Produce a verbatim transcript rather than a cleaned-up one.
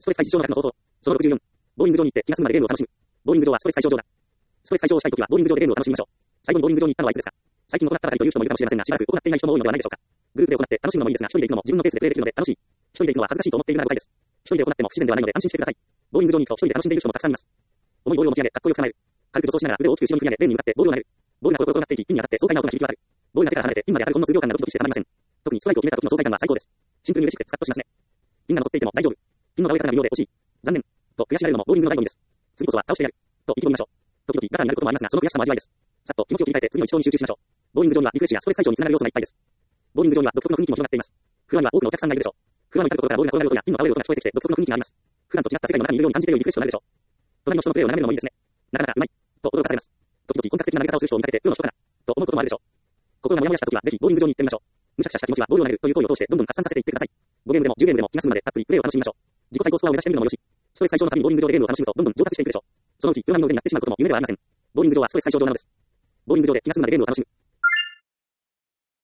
ストレス解消の額の応答。そのろくじゅうよん。ボーイング上に行って気が済むまでゲームを楽しむ。ボーイング上はストレス解消上だ。ストレス解消をしたいときはボーイング上でゲームを楽しみましょう。最後にボーイング上に行ったのはいつですか？最近行ったばかりという人もいるかもしれませんが、しばらく行っていない人も多いのではないでしょうか。グループで行って楽しむのもいいですが、一人で行くのも自分のペースでプレイできるので楽しい。一人で行くのは恥ずかしいと思っているなら誤解です。一人で行っても不自然ではないので安心してください。ボーイング上に行くと一人で楽しんでいる人もたくさんいます。重いボールを持ち上げ、かっこよく構える。軽く助走しながら腕を大きく後ろに振り上げ、レーンに向かってボールを投げる。ボールがコロコロ転がっていき、ピンに当たって爽快な音が響き渡る。ボールが手から離れてピンまで当たるほんの数秒間がドキドキしてたまりません。特にストライクを決めた時の爽快感は最高です。シンプルに嬉しくてスカッとしますね。ピンが残っていても大丈夫。ピンの青い方が見ようで惜しい。残念。と悔しがれるのもボーリングの醍醐味です。次こそは倒してやる。と意気込みましょう。時々バカになることもありますが、その悔しさも味わいです。さっと気持ちを切り替えて次の一投に集中しましょう。ボーリング上にはリフレッシュやストレス解消につながる要素がいっぱいです。ボーリング上には独特の雰囲気も広がっています。フロアには多くのお客さんがいるでしょう。フロアに至るところからボールが転がる音やピンの倒れる音が聞こえてきて独特の雰囲気があります。普段と違った世界の中にいるように感じているようにリフレッシュとなるでしょう。隣の人のプレーを眺めるのもいいですね。なかなかうまい。と驚かされます。時々本格的な投げ方をする人を見かけてプロの人かな。と思うこともあるでしょう。心がモヤモヤした時はぜひボーリング上に行ってみましょう。むしゃくしゃした気持ちはボールを投げるという行為を通してどんどん発散させていってください。ごゲームでもじゅうゲームでも気が済むまでたっぷりプレーを楽しみましょう。自己最高スコアを目指してみるのもよし。ストレス解消のためにボーリング上でゲームを楽しむとどんどん上達していくでしょう。そのうちプロ並みの腕になってしまうことも夢ではありません。ボーリング上はストレス解消上なのです。ボーリング上で気が済むまでゲームを楽しむ。